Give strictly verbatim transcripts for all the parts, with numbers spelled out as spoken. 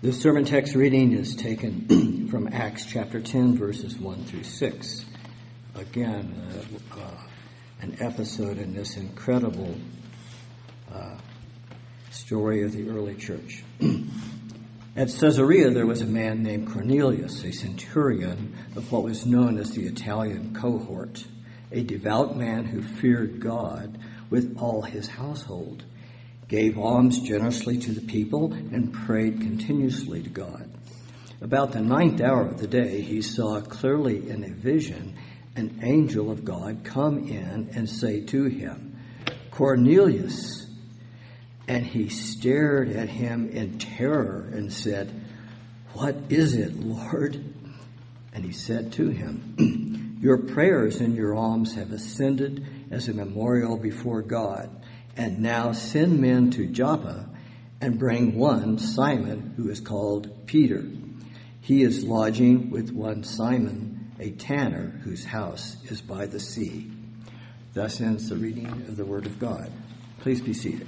The sermon text reading is taken from Acts chapter ten, verses one through six. Again, uh, uh, an episode in this incredible uh, story of the early church. At Caesarea, there was a man named Cornelius, a centurion of what was known as the Italian cohort, a devout man who feared God with all his household, gave alms generously to the people, and prayed continuously to God. About the ninth hour of the day, he saw clearly in a vision an angel of God come in and say to him, "Cornelius." And he stared at him in terror and said, "What is it, Lord?" And he said to him, "Your prayers and your alms have ascended as a memorial before God. And now send men to Joppa and bring one, Simon, who is called Peter. He is lodging with one Simon, a tanner, whose house is by the sea." Thus ends the reading of the Word of God. Please be seated.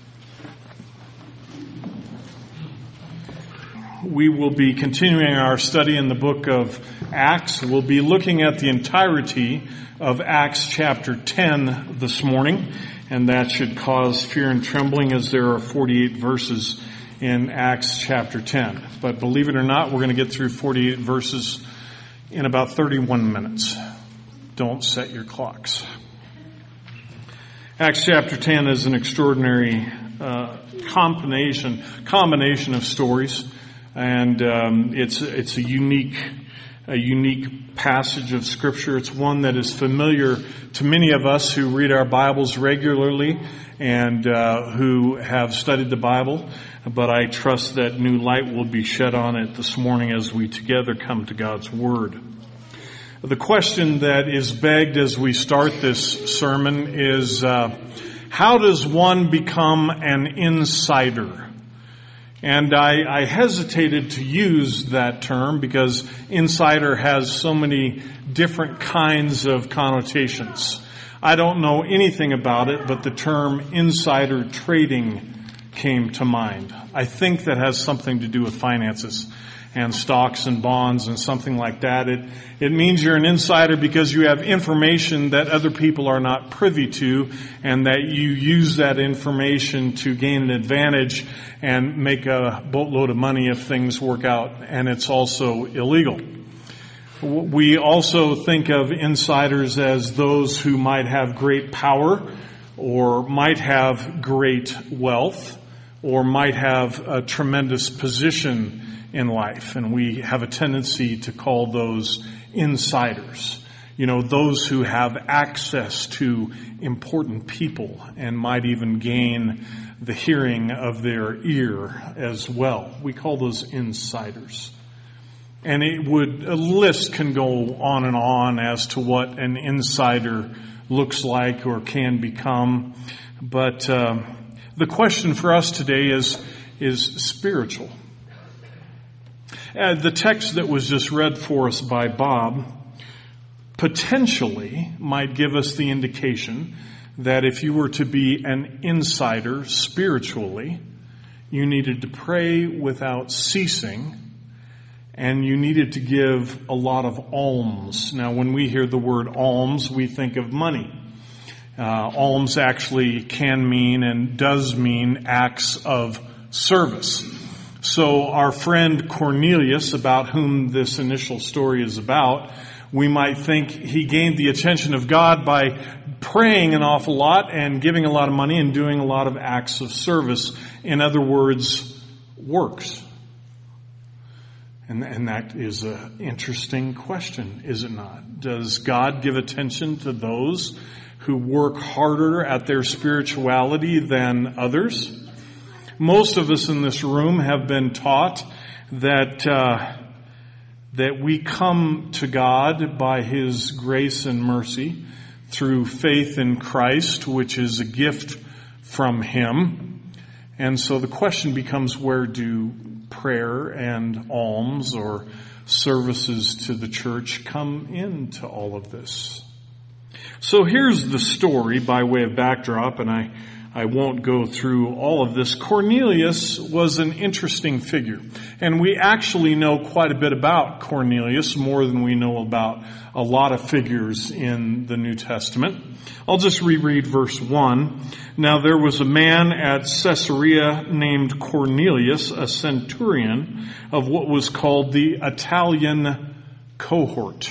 We will be continuing our study in the book of Acts. We'll be looking at the entirety of Acts chapter ten this morning, and that should cause fear and trembling as there are forty-eight verses in Acts chapter ten. But believe it or not, we're going to get through forty-eight verses in about thirty-one minutes. Don't set your clocks. Acts chapter ten is an extraordinary uh, combination combination of stories. And um, it's it's a unique a unique passage of Scripture. It's one that is familiar to many of us who read our Bibles regularly and uh, who have studied the Bible. But I trust that new light will be shed on it this morning as we together come to God's Word. The question that is begged as we start this sermon is, uh, how does one become an insider? And I, I hesitated to use that term because insider has so many different kinds of connotations. I don't know anything about it, but the term insider trading came to mind. I think that has something to do with finances and stocks and bonds and something like that. It, it means you're an insider because you have information that other people are not privy to, and that you use that information to gain an advantage and make a boatload of money if things work out, and it's also illegal. We also think of insiders as those who might have great power, or might have great wealth, or might have a tremendous position in life, and we have a tendency to call those insiders. You know, those who have access to important people and might even gain the hearing of their ear as well. We call those insiders. And it would, a list can go on and on as to what an insider looks like or can become. But uh, the question for us today is, is spiritual. Uh, the text that was just read for us by Bob potentially might give us the indication that if you were to be an insider spiritually, you needed to pray without ceasing, and you needed to give a lot of alms. Now, when we hear the word alms, we think of money. Uh, alms actually can mean and does mean acts of service. So our friend Cornelius, about whom this initial story is about, we might think he gained the attention of God by praying an awful lot and giving a lot of money and doing a lot of acts of service. In other words, works. And, and that is an interesting question, is it not? Does God give attention to those who work harder at their spirituality than others? Most of us in this room have been taught that uh, that we come to God by His grace and mercy through faith in Christ, which is a gift from Him. And so the question becomes, where do prayer and alms or services to the church come into all of this? So here's the story by way of backdrop, and I I won't go through all of this. Cornelius was an interesting figure. And we actually know quite a bit about Cornelius, more than we know about a lot of figures in the New Testament. I'll just reread verse one. Now there was a man at Caesarea named Cornelius, a centurion of what was called the Italian cohort.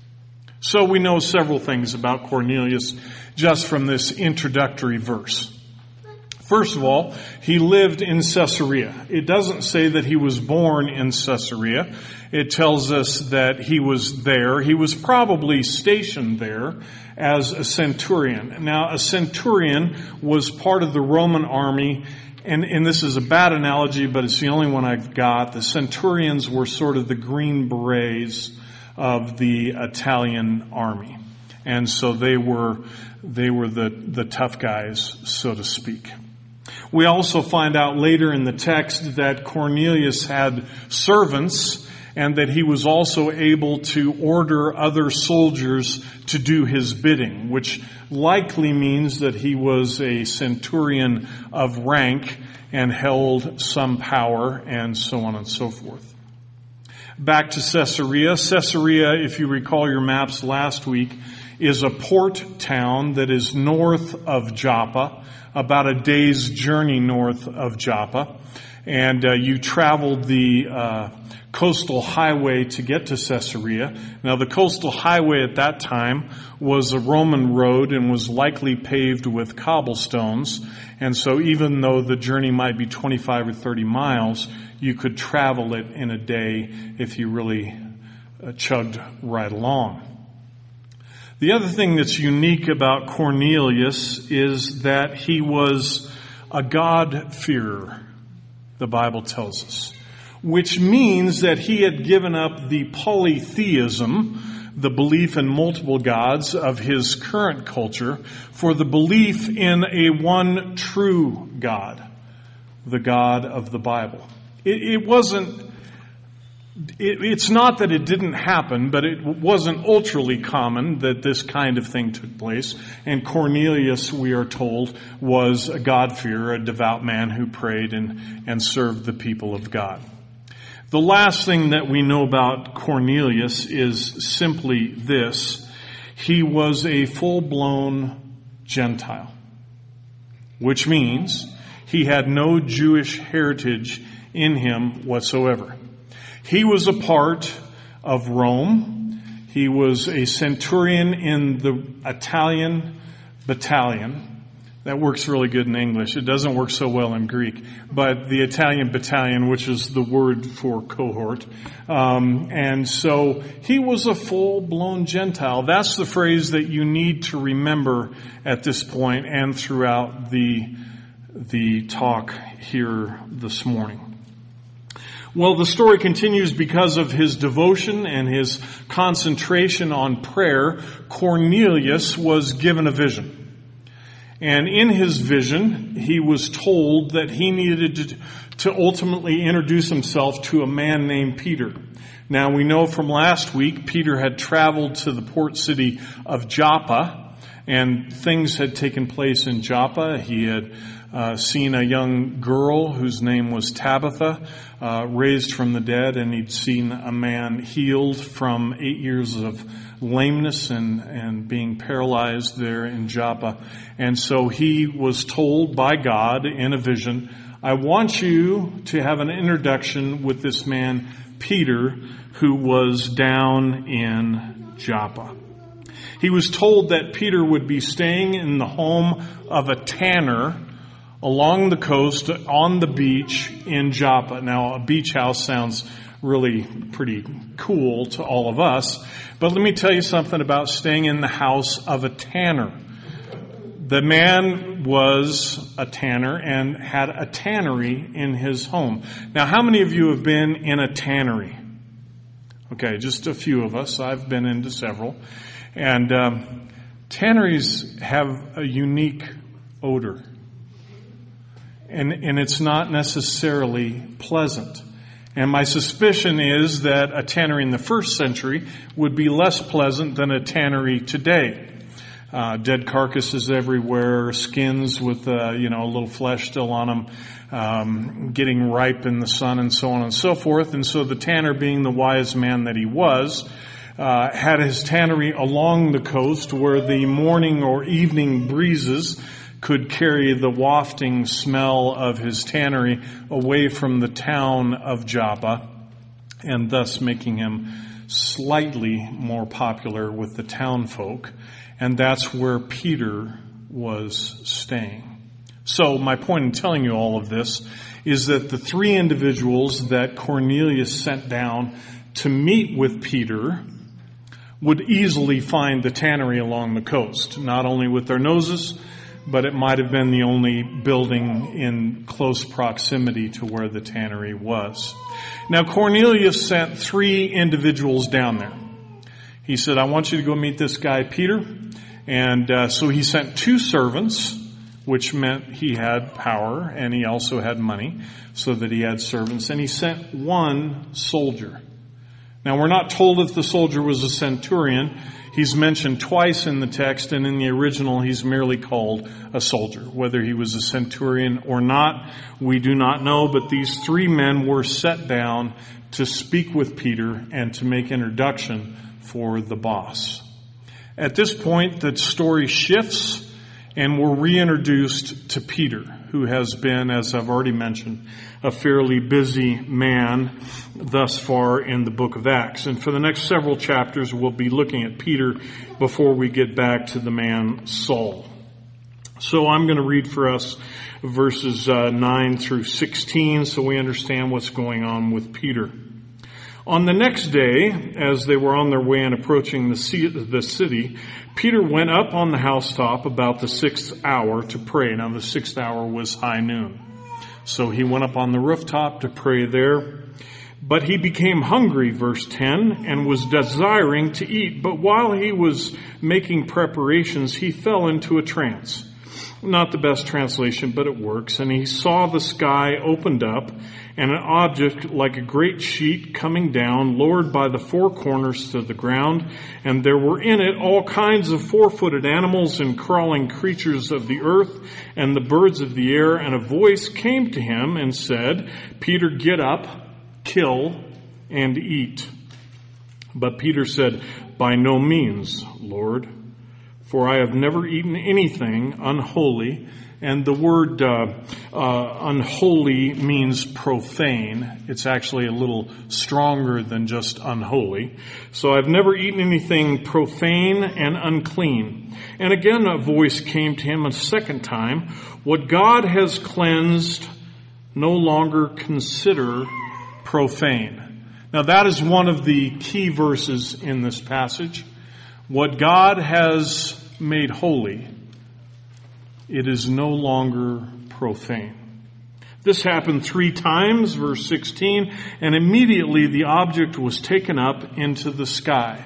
So we know several things about Cornelius just from this introductory verse. First of all, he lived in Caesarea. It doesn't say that he was born in Caesarea. It tells us that he was there. He was probably stationed there as a centurion. Now, a centurion was part of the Roman army, and, and this is a bad analogy, but it's the only one I've got. The centurions were sort of the Green Berets of the Italian army. And so they were, they were the, the tough guys, so to speak. We also find out later in the text that Cornelius had servants and that he was also able to order other soldiers to do his bidding, which likely means that he was a centurion of rank and held some power and so on and so forth. Back to Caesarea. Caesarea, if you recall your maps last week, is a port town that is north of Joppa, about a day's journey north of Joppa. And uh, you traveled the uh, coastal highway to get to Caesarea. Now, the coastal highway at that time was a Roman road and was likely paved with cobblestones. And so even though the journey might be twenty-five or thirty miles, you could travel it in a day if you really uh, chugged right along. The other thing that's unique about Cornelius is that he was a God-fearer, the Bible tells us, which means that he had given up the polytheism, the belief in multiple gods of his current culture, for the belief in a one true God, the God of the Bible. It, it wasn't It, it's not that it didn't happen, but it wasn't ultraly common that this kind of thing took place. And Cornelius, we are told, was a God-fearer, a devout man who prayed and, and served the people of God. The last thing that we know about Cornelius is simply this. He was a full-blown Gentile, which means he had no Jewish heritage in him whatsoever. He was a part of Rome. He was a centurion in the Italian battalion. That works really good in English. It doesn't work so well in Greek. But the Italian battalion, which is the word for cohort. Um, and so he was a full-blown Gentile. That's the phrase that you need to remember at this point and throughout the, the talk here this morning. Well, the story continues because of his devotion and his concentration on prayer. Cornelius was given a vision. And in his vision, he was told that he needed to, to ultimately introduce himself to a man named Peter. Now, we know from last week, Peter had traveled to the port city of Joppa, and things had taken place in Joppa. He had uh, seen a young girl whose name was Tabitha, uh, raised from the dead, and he'd seen a man healed from eight years of lameness and, and being paralyzed there in Joppa. And so he was told by God in a vision, I want you to have an introduction with this man, Peter, who was down in Joppa. He was told that Peter would be staying in the home of a tanner along the coast on the beach in Joppa. Now, a beach house sounds really pretty cool to all of us, but let me tell you something about staying in the house of a tanner. The man was a tanner and had a tannery in his home. Now, how many of you have been in a tannery? Okay, just a few of us. I've been into several. And um, tanneries have a unique odor. And, and it's not necessarily pleasant. And my suspicion is that a tannery in the first century would be less pleasant than a tannery today. uh, dead carcasses everywhere, skins with, uh, you know, a little flesh still on them, um, getting ripe in the sun and so on and so forth. And so the tanner, being the wise man that he was, uh, had his tannery along the coast where the morning or evening breezes could carry the wafting smell of his tannery away from the town of Joppa, and thus making him slightly more popular with the town folk. And that's where Peter was staying. So my point in telling you all of this is that the three individuals that Cornelius sent down to meet with Peter would easily find the tannery along the coast, not only with their noses, but it might have been the only building in close proximity to where the tannery was. Now, Cornelius sent three individuals down there. He said, I want you to go meet this guy, Peter. And uh, so he sent two servants, which meant he had power, and he also had money, so that he had servants. And he sent one soldier. Now, we're not told if the soldier was a centurion. He's mentioned twice in the text, and in the original, he's merely called a soldier. Whether he was a centurion or not, we do not know, but these three men were set down to speak with Peter and to make introduction for the boss. At this point, the story shifts, and we're reintroduced to Peter, who has been, as I've already mentioned, a fairly busy man thus far in the book of Acts. And for the next several chapters, we'll be looking at Peter before we get back to the man Saul. So I'm going to read for us verses uh, nine through sixteen so we understand what's going on with Peter. On the next day, as they were on their way and approaching the city, Peter went up on the housetop about the sixth hour to pray. Now, the sixth hour was high noon. So he went up on the rooftop to pray there. But he became hungry, verse ten, and was desiring to eat. But while he was making preparations, he fell into a trance. Not the best translation, but it works. And he saw the sky opened up, and an object like a great sheet coming down, lowered by the four corners to the ground. And there were in it all kinds of four-footed animals and crawling creatures of the earth and the birds of the air. And a voice came to him and said, Peter, get up, kill, and eat. But Peter said, by no means, Lord, for I have never eaten anything unholy. And the word uh, uh, unholy means profane. It's actually a little stronger than just unholy. So I've never eaten anything profane and unclean. And again a voice came to him a second time. What God has cleansed, no longer consider profane. Now that is one of the key verses in this passage. What God has made holy, it is no longer profane. This happened three times, verse sixteen, and immediately the object was taken up into the sky.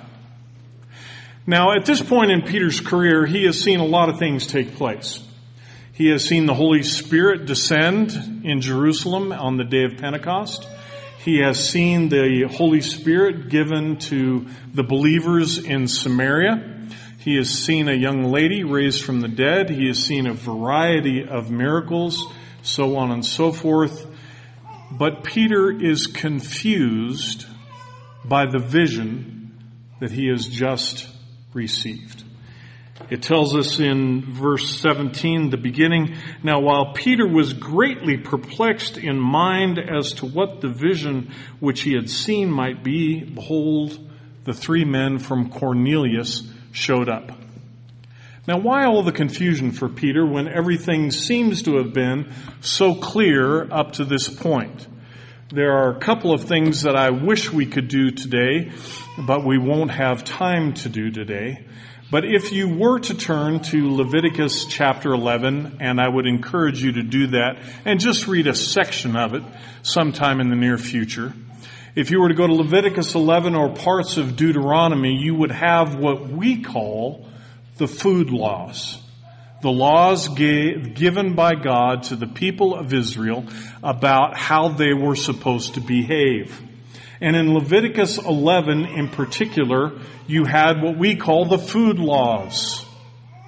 Now, at this point in Peter's career, he has seen a lot of things take place. He has seen the Holy Spirit descend in Jerusalem on the day of Pentecost. He has seen the Holy Spirit given to the believers in Samaria. He has seen a young lady raised from the dead. He has seen a variety of miracles, so on and so forth. But Peter is confused by the vision that he has just received. It tells us in verse seventeen, the beginning, now while Peter was greatly perplexed in mind as to what the vision which he had seen might be, behold, the three men from Cornelius showed up. Now, why all the confusion for Peter when everything seems to have been so clear up to this point? There are a couple of things that I wish we could do today, but we won't have time to do today. But if you were to turn to Leviticus chapter eleven, and I would encourage you to do that, and just read a section of it sometime in the near future. If you were to go to Leviticus eleven or parts of Deuteronomy, you would have what we call the food laws. The laws gave, given by God to the people of Israel about how they were supposed to behave. And in Leviticus eleven in particular, you had what we call the food laws.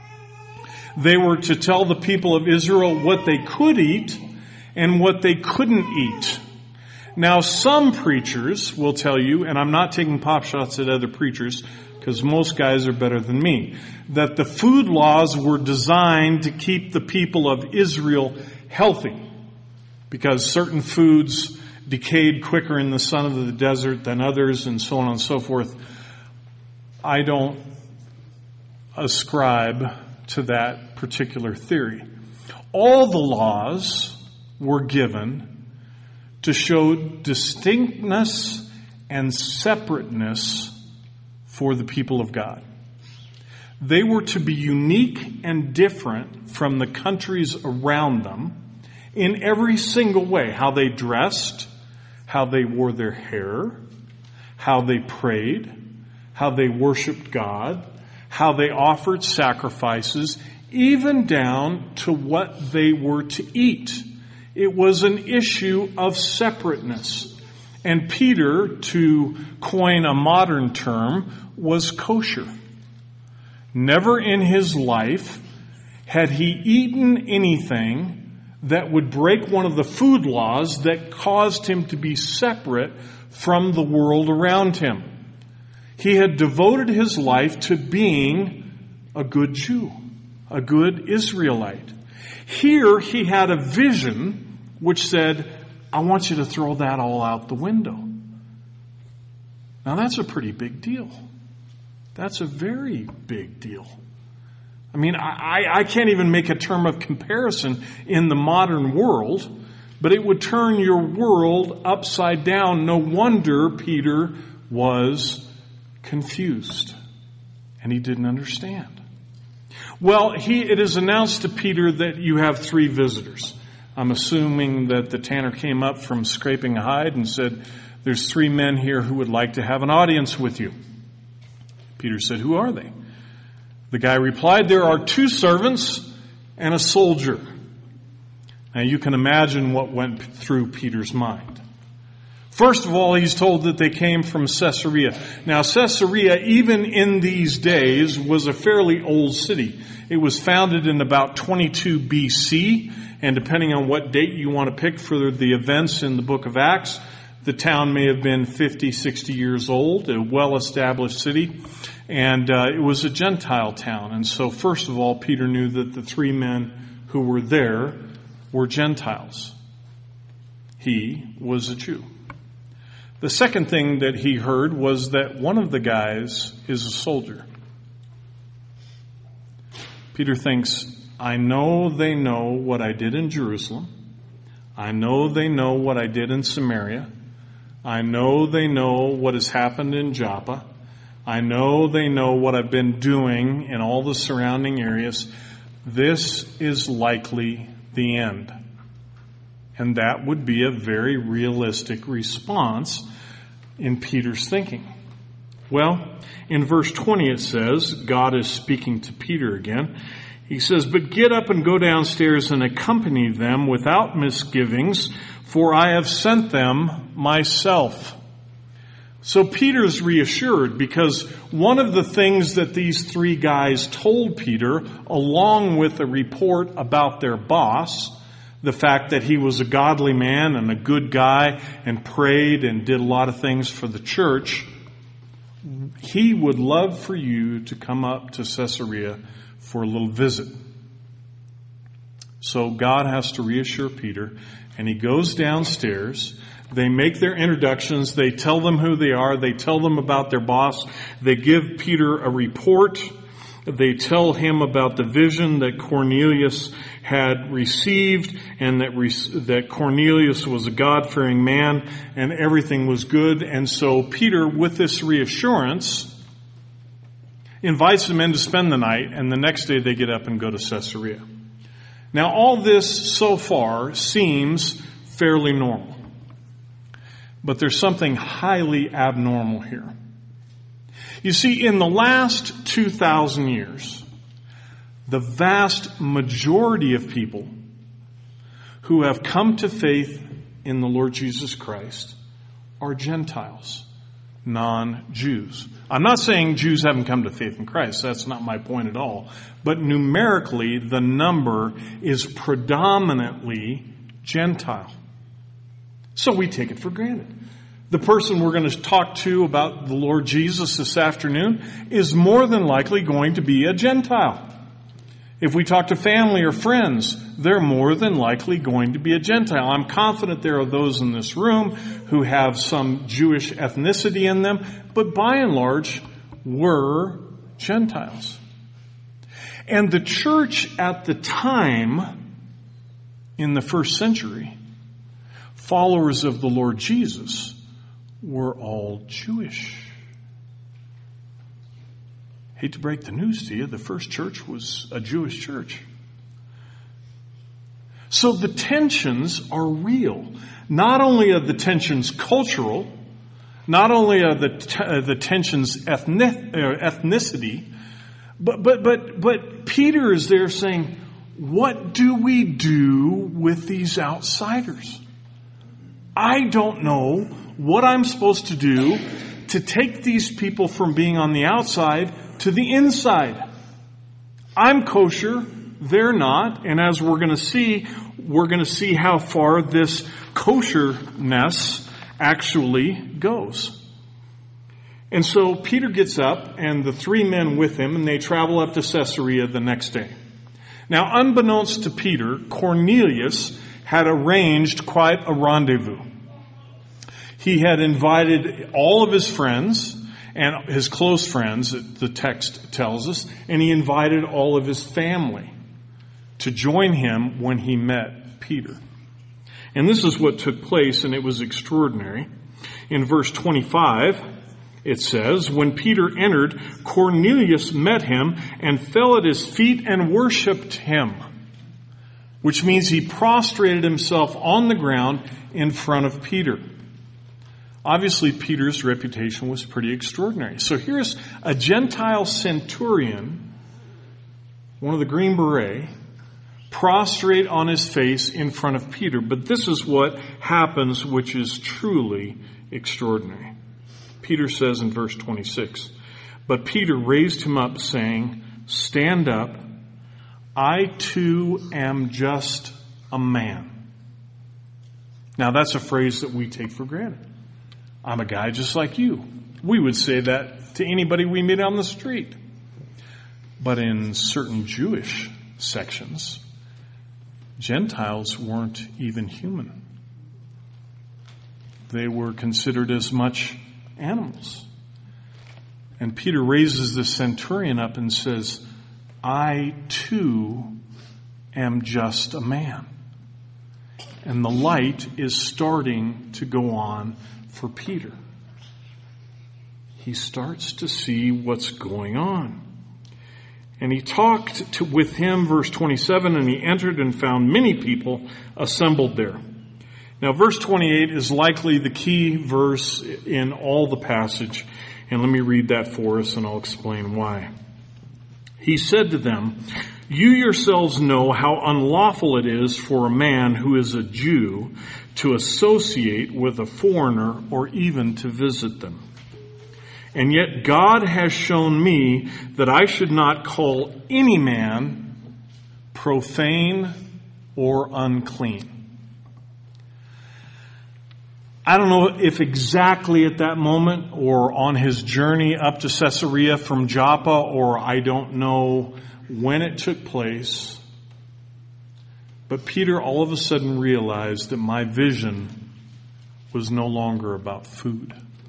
They were to tell the people of Israel what they could eat and what they couldn't eat. Now, some preachers will tell you, and I'm not taking pop shots at other preachers, because most guys are better than me, that the food laws were designed to keep the people of Israel healthy, because certain foods decayed quicker in the sun of the desert than others, and so on and so forth. I don't ascribe to that particular theory. All the laws were given to show distinctness and separateness for the people of God. They were to be unique and different from the countries around them in every single way. How they dressed, how they wore their hair, how they prayed, how they worshiped God, how they offered sacrifices, even down to what they were to eat. It was an issue of separateness. And Peter, to coin a modern term, was kosher. Never in his life had he eaten anything that would break one of the food laws that caused him to be separate from the world around him. He had devoted his life to being a good Jew, a good Israelite. Here he had a vision which said, I want you to throw that all out the window. Now that's a pretty big deal. That's a very big deal. I mean, I, I can't even make a term of comparison in the modern world, but it would turn your world upside down. No wonder Peter was confused, and he didn't understand. Well, he, it is announced to Peter that you have three visitors. I'm assuming that the tanner came up from scraping a hide and said, there's three men here who would like to have an audience with you. Peter said, who are they? The guy replied, there are two servants and a soldier. Now you can imagine what went through Peter's mind. First of all, he's told that they came from Caesarea. Now Caesarea, even in these days, was a fairly old city. It was founded in about twenty-two B C, and depending on what date you want to pick for the events in the book of Acts, the town may have been fifty, sixty years old, a well-established city, and uh, it was a Gentile town. And so first of all, Peter knew that the three men who were there were Gentiles. He was a Jew. The second thing that he heard was that one of the guys is a soldier. Peter thinks, I know they know what I did in Jerusalem. I know they know what I did in Samaria. I know they know what has happened in Joppa. I know they know what I've been doing in all the surrounding areas. This is likely the end. And that would be a very realistic response in Peter's thinking. Well, in verse twenty it says, God is speaking to Peter again. He says, but get up and go downstairs and accompany them without misgivings, for I have sent them myself. So Peter's reassured, because one of the things that these three guys told Peter, along with a report about their boss, the fact that he was a godly man and a good guy and prayed and did a lot of things for the church, he would love for you to come up to Caesarea for a little visit. So God has to reassure Peter, and he goes downstairs. They make their introductions. They tell them who they are. They tell them about their boss. They give Peter a report. They tell him about the vision that Cornelius had received, and that re- that Cornelius was a God-fearing man, and everything was good. And so Peter, with this reassurance, invites the men to spend the night, and the next day they get up and go to Caesarea. Now, all this so far seems fairly normal. But there's something highly abnormal here. You see, in the last two thousand years, the vast majority of people who have come to faith in the Lord Jesus Christ are Gentiles. non-Jews. I'm not saying Jews haven't come to faith in Christ. That's not my point at all. But numerically, the number is predominantly Gentile. So we take it for granted. The person we're going to talk to about the Lord Jesus this afternoon is more than likely going to be a Gentile. If we talk to family or friends, they're more than likely going to be a Gentile. I'm confident there are those in this room who have some Jewish ethnicity in them, but by and large, were Gentiles. And the church at the time, in the first century, followers of the Lord Jesus, were all Jewish. Hate to break the news to you, the first church was a Jewish church. So the tensions are real. Not only are the tensions cultural, not only are the t- uh, the tensions ethnic, uh, ethnicity, but but but but Peter is there saying, what do we do with these outsiders? I don't know what I'm supposed to do to take these people from being on the outside to the inside. I'm kosher, they're not, and as we're going to see, we're going to see how far this kosherness actually goes. And so Peter gets up and the three men with him, and they travel up to Caesarea the next day. Now, unbeknownst to Peter, Cornelius had arranged quite a rendezvous. He had invited all of his friends and his close friends, the text tells us, and he invited all of his family to join him when he met Peter. And this is what took place, and it was extraordinary. In verse twenty-five, it says, when Peter entered, Cornelius met him and fell at his feet and worshipped him, which means he prostrated himself on the ground in front of Peter. Obviously, Peter's reputation was pretty extraordinary. So here's a Gentile centurion, one of the Green Beret, prostrate on his face in front of Peter. But this is what happens, which is truly extraordinary. Peter says in verse twenty-six, but Peter raised him up, saying, stand up, I too am just a man. Now that's a phrase that we take for granted. I'm a guy just like you. We would say that to anybody we meet on the street. But in certain Jewish sections, Gentiles weren't even human. They were considered as much animals. And Peter raises the centurion up and says, I too am just a man. And the light is starting to go on for Peter. He starts to see what's going on. And he talked to, with him, verse twenty-seven, and he entered and found many people assembled there. Now, verse twenty-eight is likely the key verse in all the passage. And let me read that for us, and I'll explain why. He said to them, you yourselves know how unlawful it is for a man who is a Jew to associate with a foreigner or even to visit them. And yet God has shown me that I should not call any man profane or unclean. I don't know if exactly at that moment or on his journey up to Caesarea from Joppa, or I don't know when it took place. But Peter all of a sudden realized that my vision was no longer about food.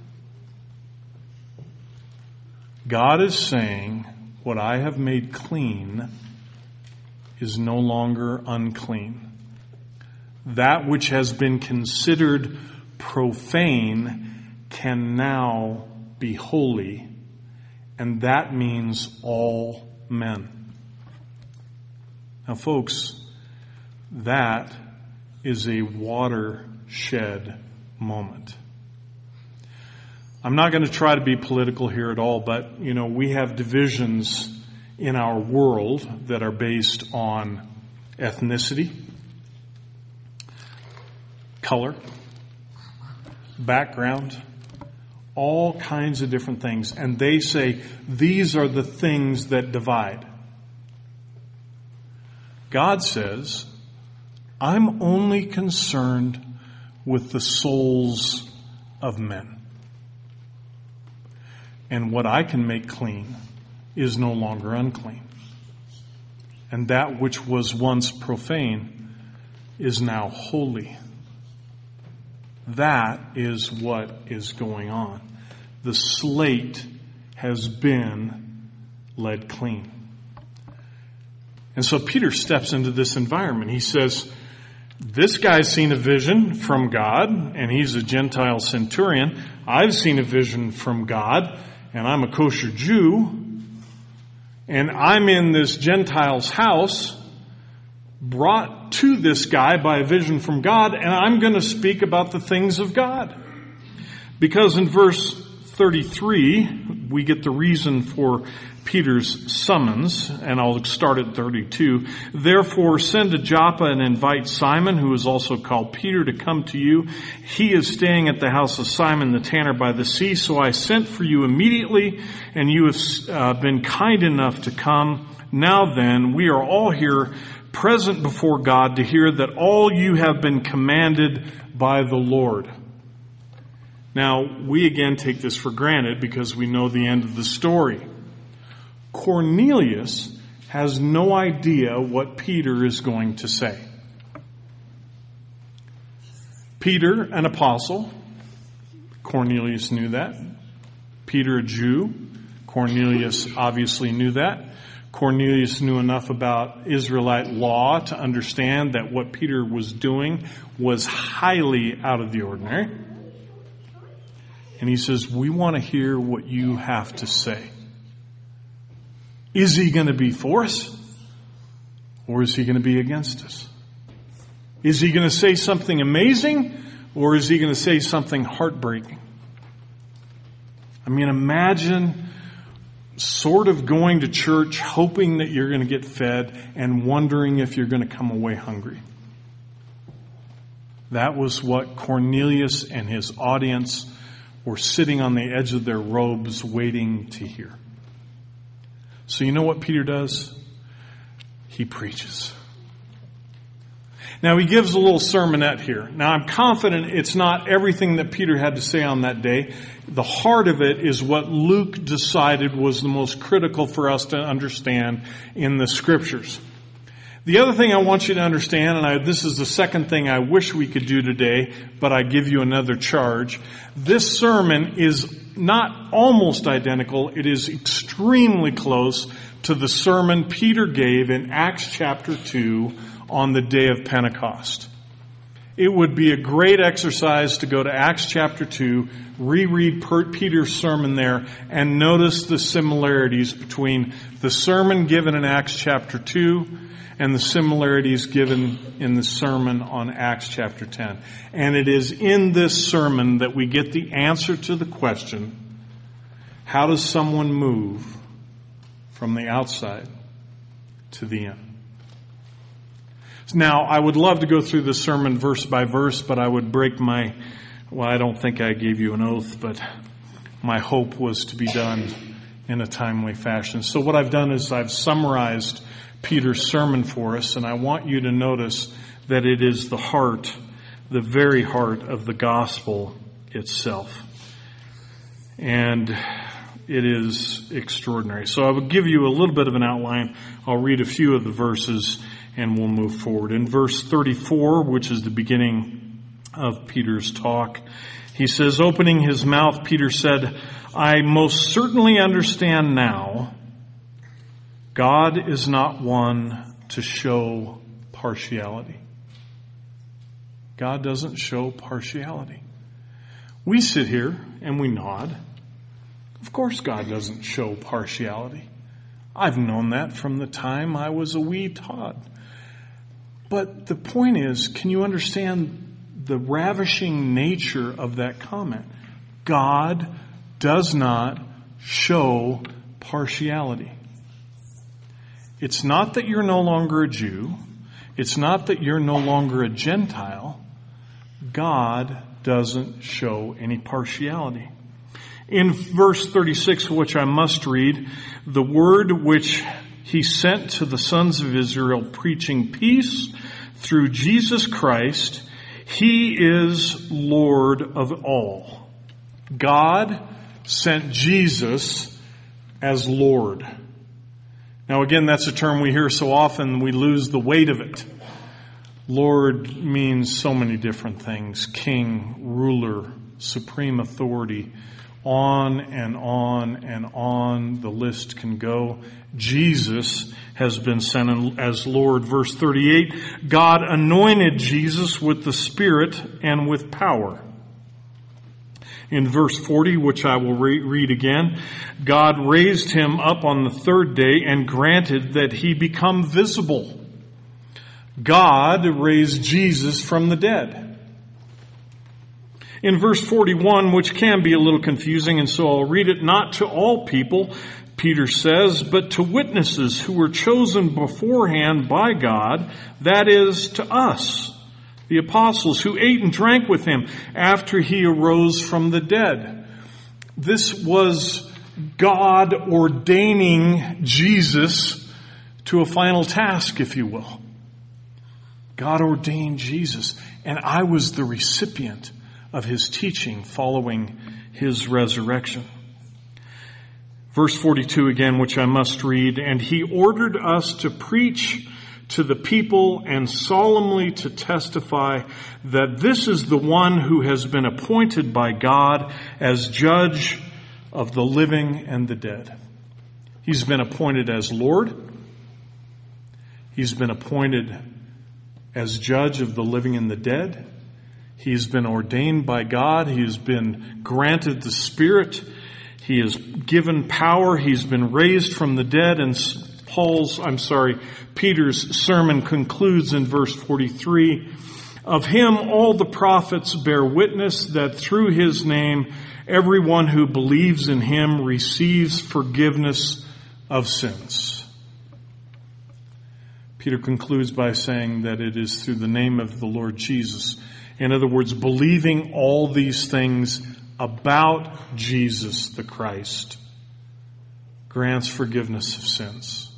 God is saying, what I have made clean is no longer unclean. That which has been considered profane can now be holy, and that means all men. Now, folks, that is a watershed moment. I'm not going to try to be political here at all, but, you know, we have divisions in our world that are based on ethnicity, color, background, all kinds of different things. And they say, these are the things that divide. God says, I'm only concerned with the souls of men. And what I can make clean is no longer unclean. And that which was once profane is now holy. That is what is going on. The slate has been led clean. And so Peter steps into this environment. He says, this guy's seen a vision from God, and he's a Gentile centurion. I've seen a vision from God, and I'm a kosher Jew. And I'm in this Gentile's house, brought to this guy by a vision from God, and I'm going to speak about the things of God. Because in verse thirty-three, we get the reason for Peter's summons, and I'll start at thirty-two. Therefore, send to Joppa and invite Simon, who is also called Peter, to come to you. He is staying at the house of Simon the tanner by the sea, so I sent for you immediately, and you have uh, been kind enough to come. Now then, we are all here present before God to hear that all you have been commanded by the Lord. Now, we again take this for granted because we know the end of the story. Cornelius has no idea what Peter is going to say. Peter, an apostle. Cornelius knew that. Peter, a Jew. Cornelius obviously knew that. Cornelius knew enough about Israelite law to understand that what Peter was doing was highly out of the ordinary. And he says, we want to hear what you have to say. Is he going to be for us? Or is he going to be against us? Is he going to say something amazing? Or is he going to say something heartbreaking? I mean, imagine sort of going to church hoping that you're going to get fed and wondering if you're going to come away hungry. That was what Cornelius and his audience were sitting on the edge of their robes waiting to hear. So you know what Peter does? He preaches. Now he gives a little sermonette here. Now I'm confident it's not everything that Peter had to say on that day. The heart of it is what Luke decided was the most critical for us to understand in the scriptures. The other thing I want you to understand, and I, this is the second thing I wish we could do today, but I give you another charge. This sermon is not almost identical. It is extremely close to the sermon Peter gave in Acts chapter two on the day of Pentecost. It would be a great exercise to go to Acts chapter two, reread Peter's sermon there, and notice the similarities between the sermon given in Acts chapter two and the similarities given in the sermon on Acts chapter ten. And it is in this sermon that we get the answer to the question, how does someone move from the outside to the in? Now, I would love to go through the sermon verse by verse, but I would break my, well, I don't think I gave you an oath, but my hope was to be done in a timely fashion. So what I've done is I've summarized Peter's sermon for us, and I want you to notice that it is the heart, the very heart of the gospel itself. And it is extraordinary. So I will give you a little bit of an outline. I'll read a few of the verses and we'll move forward. In verse thirty-four, which is the beginning of Peter's talk, he says, opening his mouth, Peter said, I most certainly understand now God is not one to show partiality. God doesn't show partiality. We sit here and we nod. Of course God doesn't show partiality. I've known that from the time I was a wee tot. But the point is, can you understand the ravishing nature of that comment? God does not show partiality. It's not that you're no longer a Jew. It's not that you're no longer a Gentile. God doesn't show any partiality. In verse thirty-six, which I must read, the word which he sent to the sons of Israel, preaching peace through Jesus Christ, he is Lord of all. God sent Jesus as Lord. Now again, that's a term we hear so often we lose the weight of it. Lord means so many different things. King, ruler, supreme authority. On and on and on the list can go. Jesus has been sent as Lord. Verse thirty-eight, God anointed Jesus with the Spirit and with power. In verse forty, which I will re- read again, God raised him up on the third day and granted that he become visible. God raised Jesus from the dead. In verse forty-one, which can be a little confusing, and so I'll read it, not to all people, Peter says, but to witnesses who were chosen beforehand by God, that is, to us, the apostles who ate and drank with him after he arose from the dead. This was God ordaining Jesus to a final task, if you will. God ordained Jesus, and I was the recipient of his teaching following his resurrection. Verse forty-two again, which I must read, and he ordered us to preach to the people and solemnly to testify that this is the one who has been appointed by God as judge of the living and the dead. He's been appointed as Lord. He's been appointed as judge of the living and the dead. He's been ordained by God. He has been granted the Spirit. He is given power. He's been raised from the dead. And Paul's, I'm sorry, Peter's sermon concludes in verse forty-three. Of him all the prophets bear witness that through his name everyone who believes in him receives forgiveness of sins. Peter concludes by saying that it is through the name of the Lord Jesus. In other words, believing all these things about Jesus the Christ grants forgiveness of sins.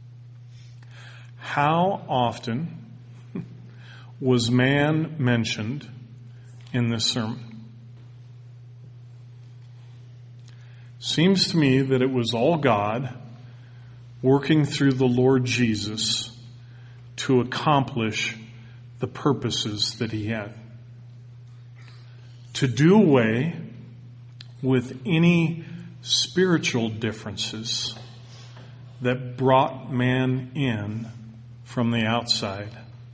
How often was man mentioned in this sermon? Seems to me that it was all God working through the Lord Jesus to accomplish the purposes that he had. To do away with any spiritual differences that brought man in from the outside.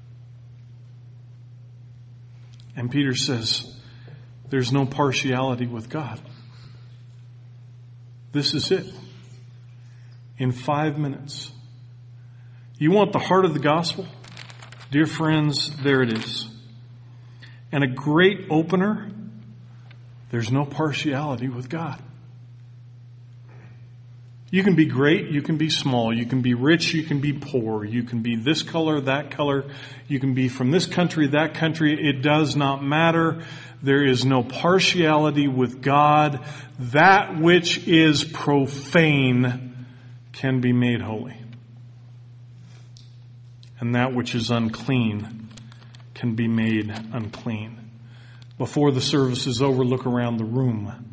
And Peter says, there's no partiality with God. This is it. In five minutes. You want the heart of the gospel? Dear friends, there it is. And a great opener, there's no partiality with God. You can be great, you can be small, you can be rich, you can be poor, you can be this color, that color, you can be from this country, that country. It does not matter. There is no partiality with God. That which is profane can be made holy. And that which is unclean can be made unclean. Before the service is over, look around the room.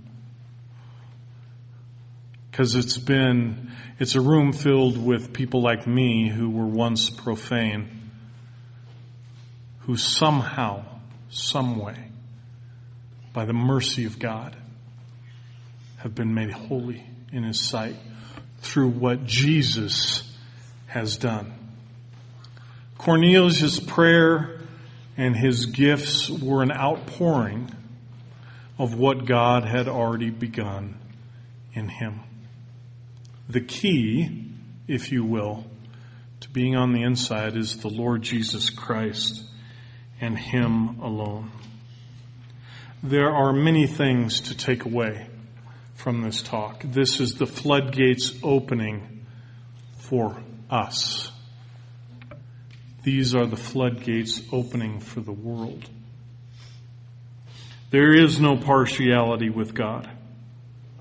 Because it's been, it's a room filled with people like me who were once profane, who somehow, some way, by the mercy of God, have been made holy in his sight through what Jesus has done. Cornelius' prayer and his gifts were an outpouring of what God had already begun in him. The key, if you will, to being on the inside is the Lord Jesus Christ and him alone. There are many things to take away from this talk. This is the floodgates opening for us. These are the floodgates opening for the world. There is no partiality with God.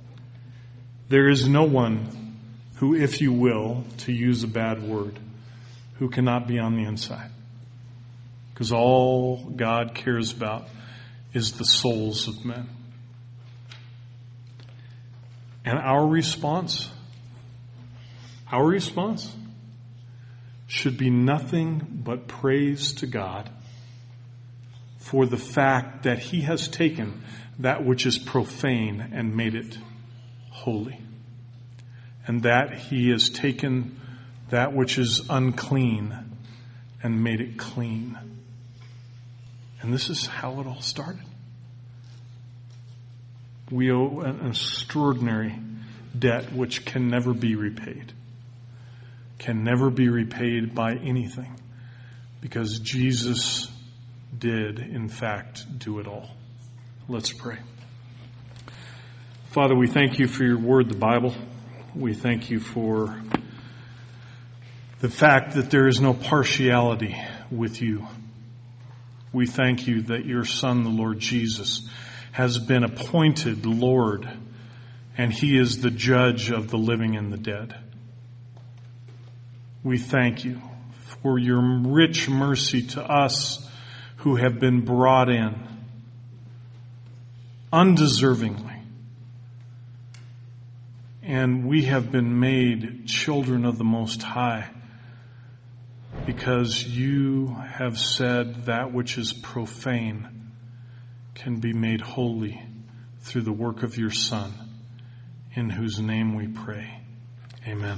There is no one who, if you will, to use a bad word, who cannot be on the inside. Because all God cares about is the souls of men. And our response, our response should be nothing but praise to God for the fact that He has taken that which is profane and made it holy. And that He has taken that which is unclean and made it clean. And this is how it all started. We owe an extraordinary debt which can never be repaid. Can never be repaid by anything. Because Jesus did, in fact, do it all. Let's pray. Father, we thank you for your word, the Bible. We thank you for the fact that there is no partiality with you. We thank you that your Son, the Lord Jesus, has been appointed Lord, and He is the judge of the living and the dead. We thank you for your rich mercy to us who have been brought in undeservingly. And we have been made children of the Most High because you have said that which is profane can be made holy through the work of your Son, in whose name we pray. Amen.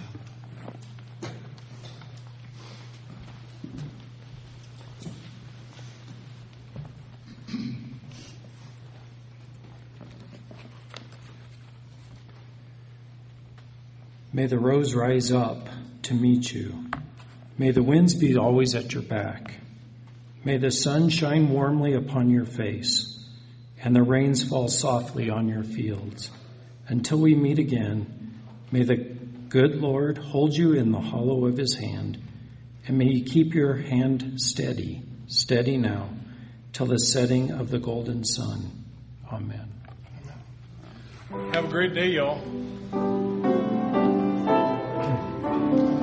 May the rose rise up to meet you. May the winds be always at your back. May the sun shine warmly upon your face, and the rains fall softly on your fields. Until we meet again, may the good Lord hold you in the hollow of his hand, and may he keep your hand steady, steady now, till the setting of the golden sun. Amen. Have a great day, y'all.